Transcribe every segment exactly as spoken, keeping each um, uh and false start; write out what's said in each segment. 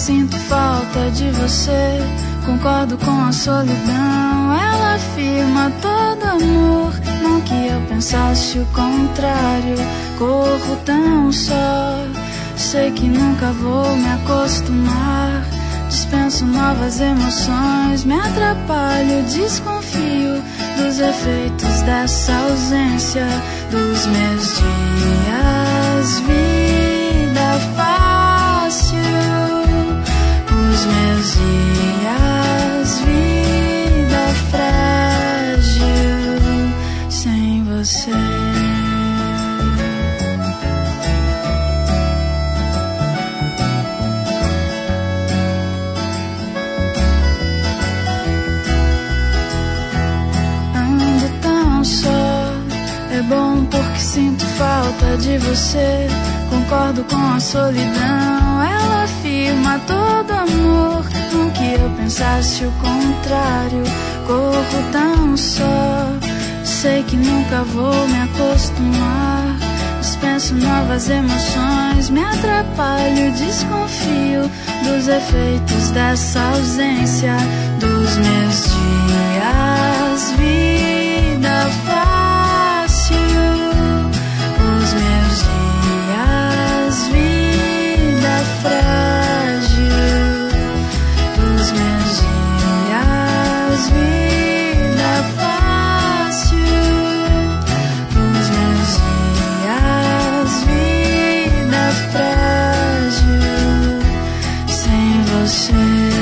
sinto falta de você. Concordo com a solidão. Ela afirma todo amor, não que eu pensasse o contrário. Corro tão só, sei que nunca vou me acostumar. Dispenso novas emoções, me atrapalho, desconfio dos efeitos dessa ausência. Dos meus dias, vida fácil. Os meus dias, vida frágil, sem você. É bom porque sinto falta de você. Concordo com a solidão. Ela afirma todo amor, não que eu pensasse o contrário. Corro tão só, sei que nunca vou me acostumar. Dispenso novas emoções, me atrapalho, desconfio dos efeitos dessa ausência. Dos meus dias, vida fácil. Os meus dias, vida frágil. Os meus dias, vida fácil. Os meus dias, vida frágil, sem você.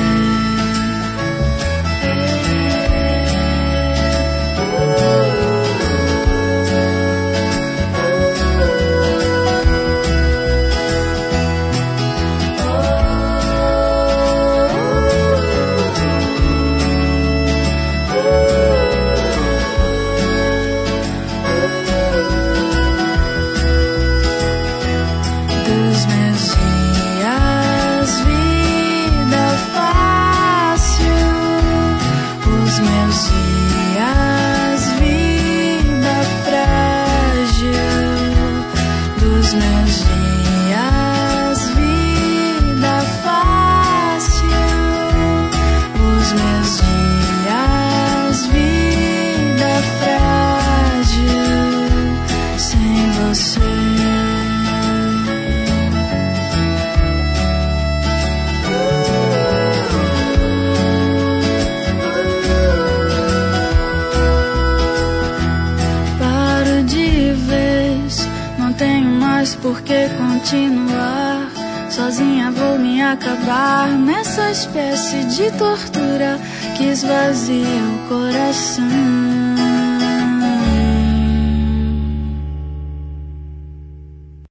Por que continuar? Sozinha vou me acabar nessa espécie de tortura que esvazia o coração.